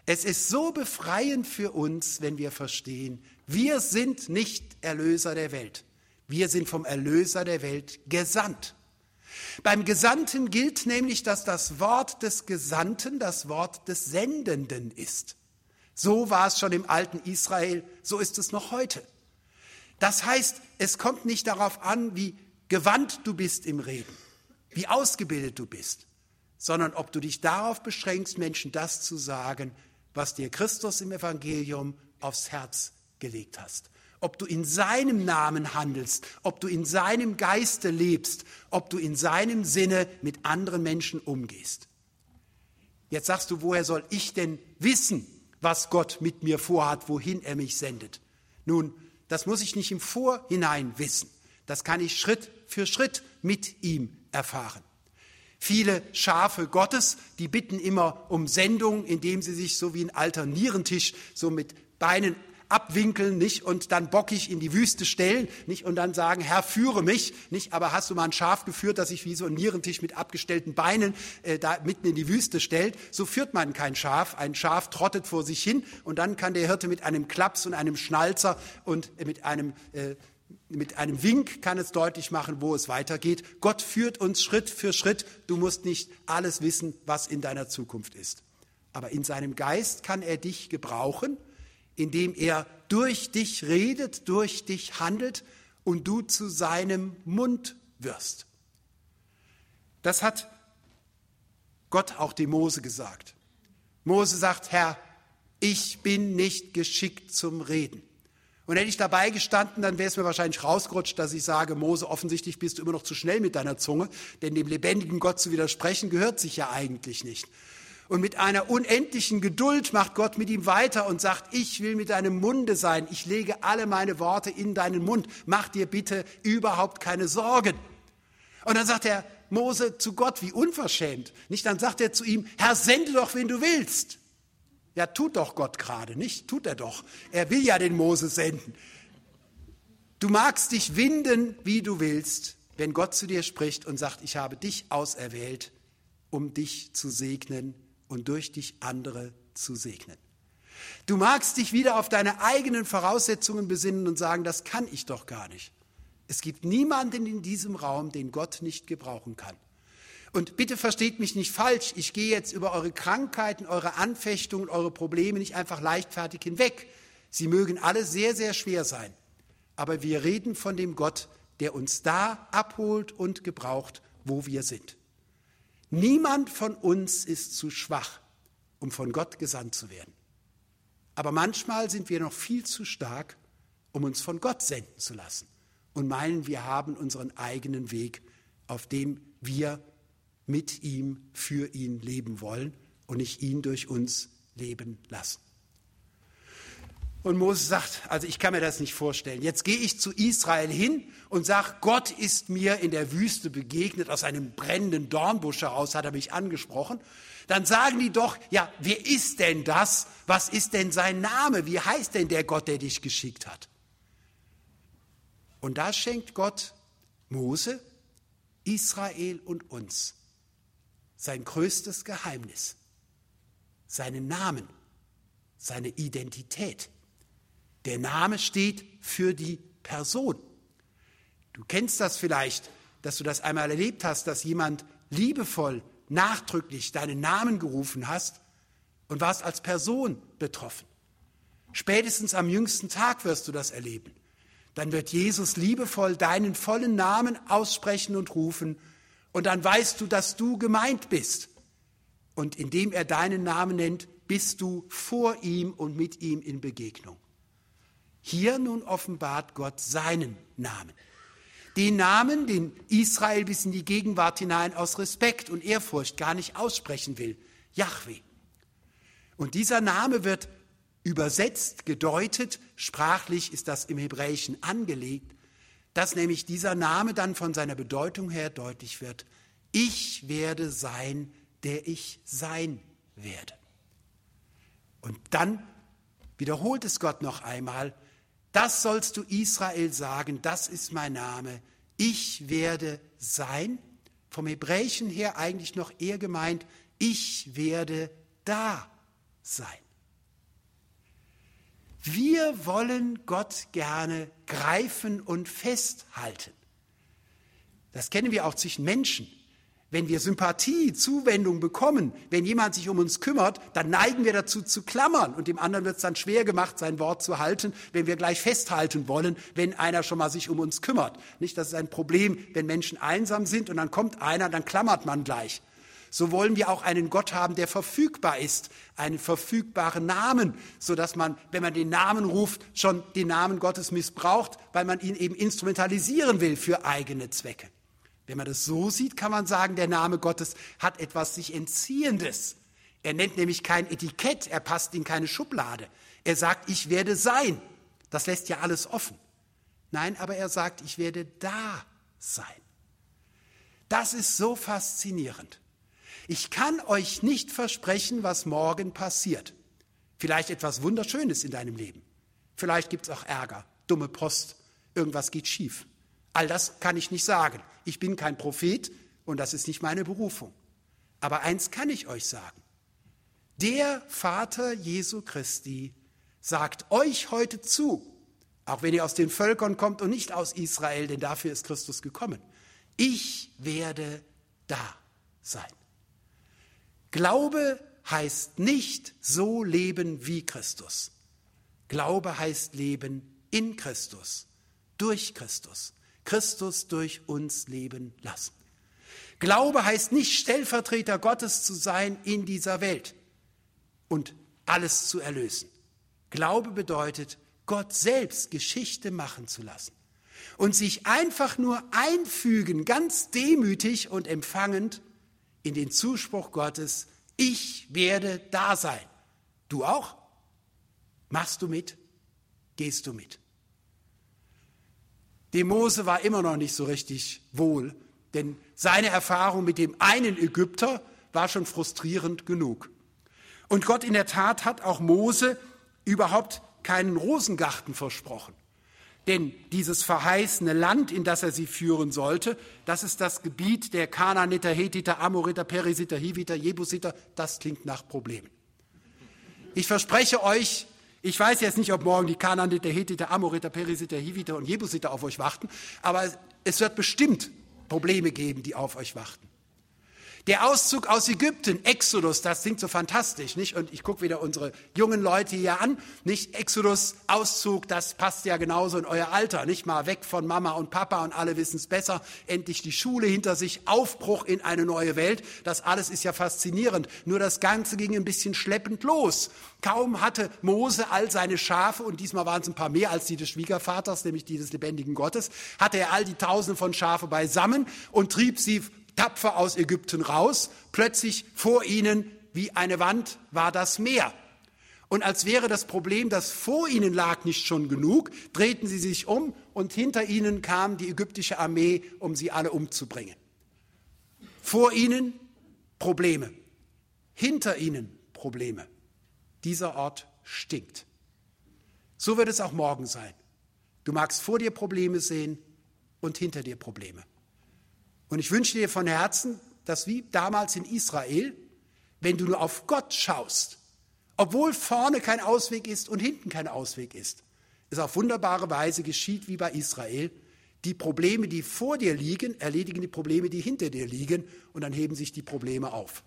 Es ist so befreiend für uns, wenn wir verstehen, wir sind nicht Erlöser der Welt. Wir sind vom Erlöser der Welt gesandt. Beim Gesandten gilt nämlich, dass das Wort des Gesandten das Wort des Sendenden ist. So war es schon im alten Israel, so ist es noch heute. Das heißt, es kommt nicht darauf an, wie gewandt du bist im Reden, wie ausgebildet du bist, sondern ob du dich darauf beschränkst, Menschen das zu sagen, was dir Christus im Evangelium aufs Herz gelegt hast. Ob du in seinem Namen handelst, ob du in seinem Geiste lebst, ob du in seinem Sinne mit anderen Menschen umgehst. Jetzt sagst du, woher soll ich denn wissen, was Gott mit mir vorhat, wohin er mich sendet? Nun, das muss ich nicht im Vorhinein wissen. Das kann ich Schritt für Schritt mit ihm erfahren. Viele Schafe Gottes, die bitten immer um Sendung, indem sie sich so wie ein alter Nierentisch so mit Beinen abwinkeln, nicht, und dann bockig in die Wüste stellen, nicht, und dann sagen, Herr, führe mich, nicht, aber hast du mal ein Schaf geführt, das sich wie so ein Nierentisch mit abgestellten Beinen äh, da mitten in die Wüste stellt? So führt man kein Schaf. Ein Schaf trottet vor sich hin und dann kann der Hirte mit einem Klaps und einem Schnalzer und äh, mit einem äh, Mit einem Wink kann es deutlich machen, wo es weitergeht. Gott führt uns Schritt für Schritt. Du musst nicht alles wissen, was in deiner Zukunft ist. Aber in seinem Geist kann er dich gebrauchen, indem er durch dich redet, durch dich handelt und du zu seinem Mund wirst. Das hat Gott auch dem Mose gesagt. Mose sagt, Herr, ich bin nicht geschickt zum Reden. Und hätte ich dabei gestanden, dann wäre es mir wahrscheinlich rausgerutscht, dass ich sage, Mose, offensichtlich bist du immer noch zu schnell mit deiner Zunge, denn dem lebendigen Gott zu widersprechen gehört sich ja eigentlich nicht. Und mit einer unendlichen Geduld macht Gott mit ihm weiter und sagt, ich will mit deinem Munde sein, ich lege alle meine Worte in deinen Mund, mach dir bitte überhaupt keine Sorgen. Und dann sagt der Mose zu Gott, wie unverschämt, nicht? Dann sagt er zu ihm, Herr, sende doch, wen du willst. Ja, tut doch Gott gerade, nicht? Tut er doch. Er will ja den Mose senden. Du magst dich winden, wie du willst, wenn Gott zu dir spricht und sagt, ich habe dich auserwählt, um dich zu segnen und durch dich andere zu segnen. Du magst dich wieder auf deine eigenen Voraussetzungen besinnen und sagen, das kann ich doch gar nicht. Es gibt niemanden in diesem Raum, den Gott nicht gebrauchen kann. Und bitte versteht mich nicht falsch, ich gehe jetzt über eure Krankheiten, eure Anfechtungen, eure Probleme nicht einfach leichtfertig hinweg. Sie mögen alle sehr, sehr schwer sein. Aber wir reden von dem Gott, der uns da abholt und gebraucht, wo wir sind. Niemand von uns ist zu schwach, um von Gott gesandt zu werden. Aber manchmal sind wir noch viel zu stark, um uns von Gott senden zu lassen und meinen, wir haben unseren eigenen Weg, auf dem wir mit ihm, für ihn leben wollen und nicht ihn durch uns leben lassen. Und Mose sagt, also ich kann mir das nicht vorstellen. Jetzt gehe ich zu Israel hin und sage, Gott ist mir in der Wüste begegnet, aus einem brennenden Dornbusch heraus hat er mich angesprochen. Dann sagen die doch, ja, wer ist denn das? Was ist denn sein Name? Wie heißt denn der Gott, der dich geschickt hat? Und da schenkt Gott Mose, Israel und uns sein größtes Geheimnis, seinen Namen, seine Identität. Der Name steht für die Person. Du kennst das vielleicht, dass du das einmal erlebt hast, dass jemand liebevoll, nachdrücklich deinen Namen gerufen hast und warst als Person betroffen. Spätestens am jüngsten Tag wirst du das erleben. Dann wird Jesus liebevoll deinen vollen Namen aussprechen und rufen und dann weißt du, dass du gemeint bist. Und indem er deinen Namen nennt, bist du vor ihm und mit ihm in Begegnung. Hier nun offenbart Gott seinen Namen. Den Namen, den Israel bis in die Gegenwart hinein aus Respekt und Ehrfurcht gar nicht aussprechen will. Jahwe. Und dieser Name wird übersetzt, gedeutet, sprachlich ist das im Hebräischen angelegt, dass nämlich dieser Name dann von seiner Bedeutung her deutlich wird. Ich werde sein, der ich sein werde. Und dann wiederholt es Gott noch einmal, das sollst du Israel sagen, das ist mein Name, ich werde sein, vom Hebräischen her eigentlich noch eher gemeint, ich werde da sein. Wir wollen Gott gerne greifen und festhalten. Das kennen wir auch zwischen Menschen. Wenn wir Sympathie, Zuwendung bekommen, wenn jemand sich um uns kümmert, dann neigen wir dazu zu klammern und dem anderen wird es dann schwer gemacht, sein Wort zu halten, wenn wir gleich festhalten wollen, wenn einer schon mal sich um uns kümmert. Nicht, das ist ein Problem, wenn Menschen einsam sind und dann kommt einer, dann klammert man gleich. So wollen wir auch einen Gott haben, der verfügbar ist, einen verfügbaren Namen, sodass man, wenn man den Namen ruft, schon den Namen Gottes missbraucht, weil man ihn eben instrumentalisieren will für eigene Zwecke. Wenn man das so sieht, kann man sagen, der Name Gottes hat etwas sich Entziehendes. Er nennt nämlich kein Etikett, er passt in keine Schublade. Er sagt, ich werde sein. Das lässt ja alles offen. Nein, aber er sagt, ich werde da sein. Das ist so faszinierend. Ich kann euch nicht versprechen, was morgen passiert. Vielleicht etwas Wunderschönes in deinem Leben. Vielleicht gibt es auch Ärger, dumme Post, irgendwas geht schief. All das kann ich nicht sagen. Ich bin kein Prophet und das ist nicht meine Berufung. Aber eins kann ich euch sagen. Der Vater Jesu Christi sagt euch heute zu, auch wenn ihr aus den Völkern kommt und nicht aus Israel, denn dafür ist Christus gekommen. Ich werde da sein. Glaube heißt nicht so leben wie Christus. Glaube heißt leben in Christus, durch Christus. Christus durch uns leben lassen. Glaube heißt nicht Stellvertreter Gottes zu sein in dieser Welt und alles zu erlösen. Glaube bedeutet, Gott selbst Geschichte machen zu lassen und sich einfach nur einfügen, ganz demütig und empfangend in den Zuspruch Gottes, ich werde da sein. Du auch? Machst du mit? Gehst du mit? Dem Mose war immer noch nicht so richtig wohl, denn seine Erfahrung mit dem einen Ägypter war schon frustrierend genug. Und Gott in der Tat hat auch Mose überhaupt keinen Rosengarten versprochen. Denn dieses verheißene Land, in das er sie führen sollte, das ist das Gebiet der Kanaaniter, Hethiter, Amoriter, Perisiter, Hiviter, Jebusiter, das klingt nach Problemen. Ich verspreche euch, ich weiß jetzt nicht, ob morgen die Kanaaniter, Hethiter, Amoriter, Perisiter, Hiviter und Jebusiter auf euch warten, aber es wird bestimmt Probleme geben, die auf euch warten. Der Auszug aus Ägypten, Exodus, das klingt so fantastisch, nicht? Und ich gucke wieder unsere jungen Leute hier an, nicht? Exodus, Auszug, das passt ja genauso in euer Alter, nicht? Mal weg von Mama und Papa und alle wissen es besser, endlich die Schule hinter sich, Aufbruch in eine neue Welt, das alles ist ja faszinierend. Nur das Ganze ging ein bisschen schleppend los. Kaum hatte Mose all seine Schafe, und diesmal waren es ein paar mehr als die des Schwiegervaters, nämlich die des lebendigen Gottes, hatte er all die Tausende von Schafe beisammen und trieb sie tapfer aus Ägypten raus. Plötzlich vor ihnen wie eine Wand war das Meer. Und als wäre das Problem, das vor ihnen lag, nicht schon genug, drehten sie sich um und hinter ihnen kam die ägyptische Armee, um sie alle umzubringen. Vor ihnen Probleme, hinter ihnen Probleme. Dieser Ort stinkt. So wird es auch morgen sein. Du magst vor dir Probleme sehen und hinter dir Probleme. Und ich wünsche dir von Herzen, dass wie damals in Israel, wenn du nur auf Gott schaust, obwohl vorne kein Ausweg ist und hinten kein Ausweg ist, es auf wunderbare Weise geschieht wie bei Israel. Die Probleme, die vor dir liegen, erledigen die Probleme, die hinter dir liegen, und dann heben sich die Probleme auf.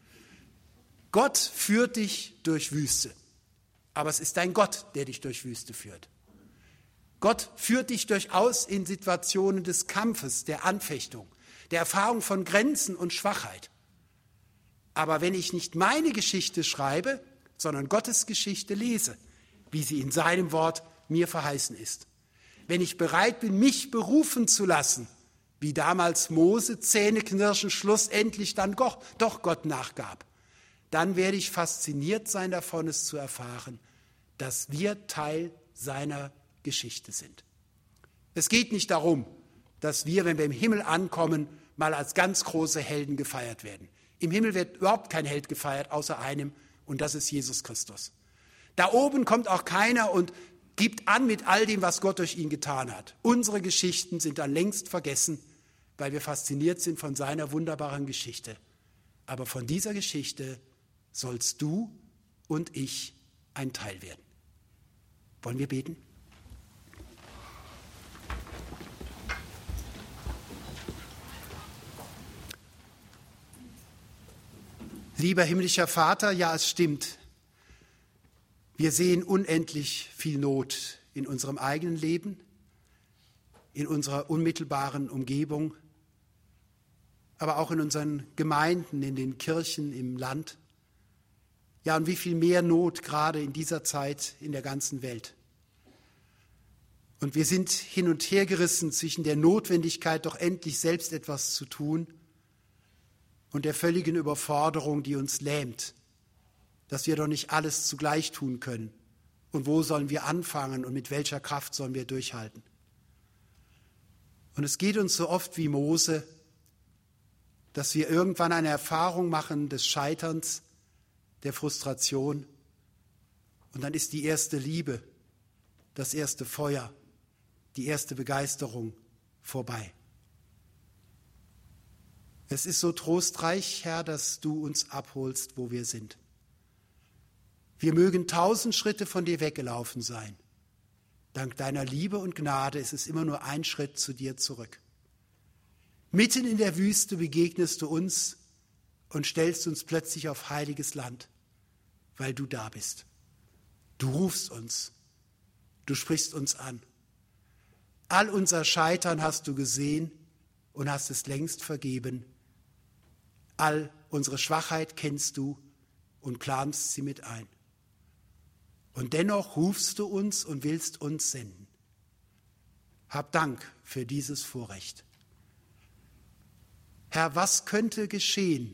Gott führt dich durch Wüste, aber es ist dein Gott, der dich durch Wüste führt. Gott führt dich durchaus in Situationen des Kampfes, der Anfechtung, der Erfahrung von Grenzen und Schwachheit. Aber wenn ich nicht meine Geschichte schreibe, sondern Gottes Geschichte lese, wie sie in seinem Wort mir verheißen ist, wenn ich bereit bin, mich berufen zu lassen, wie damals Mose, Zähneknirschen, schlussendlich dann doch Gott nachgab, dann werde ich fasziniert sein davon, es zu erfahren, dass wir Teil seiner Geschichte sind. Es geht nicht darum, dass wir, wenn wir im Himmel ankommen, mal als ganz große Helden gefeiert werden. Im Himmel wird überhaupt kein Held gefeiert, außer einem, und das ist Jesus Christus. Da oben kommt auch keiner und gibt an mit all dem, was Gott durch ihn getan hat. Unsere Geschichten sind dann längst vergessen, weil wir fasziniert sind von seiner wunderbaren Geschichte. Aber von dieser Geschichte sollst du und ich ein Teil werden. Wollen wir beten? Lieber himmlischer Vater, ja, es stimmt. Wir sehen unendlich viel Not in unserem eigenen Leben, in unserer unmittelbaren Umgebung, aber auch in unseren Gemeinden, in den Kirchen, im Land. Ja, und wie viel mehr Not gerade in dieser Zeit in der ganzen Welt. Und wir sind hin und her gerissen zwischen der Notwendigkeit, doch endlich selbst etwas zu tun, und der völligen Überforderung, die uns lähmt, dass wir doch nicht alles zugleich tun können. Und wo sollen wir anfangen und mit welcher Kraft sollen wir durchhalten? Und es geht uns so oft wie Mose, dass wir irgendwann eine Erfahrung machen des Scheiterns, der Frustration. Und dann ist die erste Liebe, das erste Feuer, die erste Begeisterung vorbei. Es ist so trostreich, Herr, dass du uns abholst, wo wir sind. Wir mögen tausend Schritte von dir weggelaufen sein. Dank deiner Liebe und Gnade ist es immer nur ein Schritt zu dir zurück. Mitten in der Wüste begegnest du uns und stellst uns plötzlich auf heiliges Land, weil du da bist. Du rufst uns, du sprichst uns an. All unser Scheitern hast du gesehen und hast es längst vergeben. All unsere Schwachheit kennst du und planst sie mit ein. Und dennoch rufst du uns und willst uns senden. Hab Dank für dieses Vorrecht. Herr, was könnte geschehen,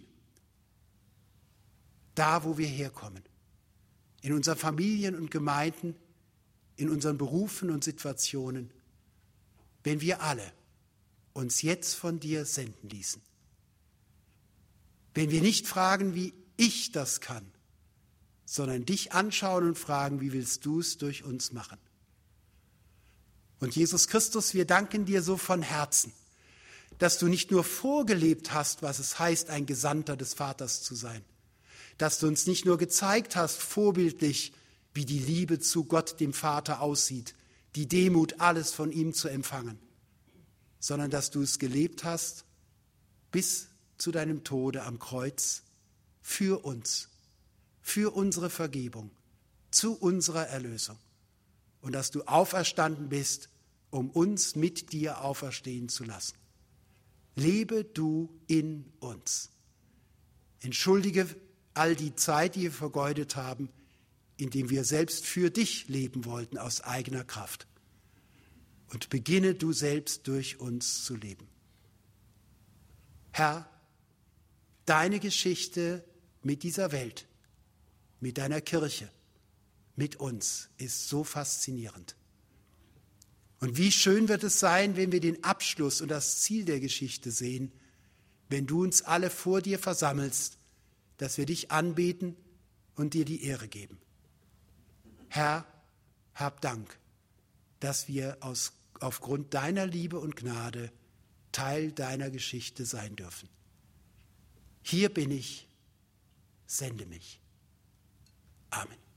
da wo wir herkommen, in unseren Familien und Gemeinden, in unseren Berufen und Situationen, wenn wir alle uns jetzt von dir senden ließen? Wenn wir nicht fragen, wie ich das kann, sondern dich anschauen und fragen, wie willst du es durch uns machen? Und Jesus Christus, wir danken dir so von Herzen, dass du nicht nur vorgelebt hast, was es heißt, ein Gesandter des Vaters zu sein, dass du uns nicht nur gezeigt hast, vorbildlich, wie die Liebe zu Gott, dem Vater, aussieht, die Demut, alles von ihm zu empfangen, sondern dass du es gelebt hast bis zu deinem Tode am Kreuz für uns, für unsere Vergebung, zu unserer Erlösung. Und dass du auferstanden bist, um uns mit dir auferstehen zu lassen. Lebe du in uns. Entschuldige all die Zeit, die wir vergeudet haben, indem wir selbst für dich leben wollten aus eigener Kraft. Und beginne du selbst durch uns zu leben. Herr, deine Geschichte mit dieser Welt, mit deiner Kirche, mit uns ist so faszinierend. Und wie schön wird es sein, wenn wir den Abschluss und das Ziel der Geschichte sehen, wenn du uns alle vor dir versammelst, dass wir dich anbeten und dir die Ehre geben. Herr, hab Dank, dass wir aus, aufgrund deiner Liebe und Gnade Teil deiner Geschichte sein dürfen. Hier bin ich, sende mich. Amen.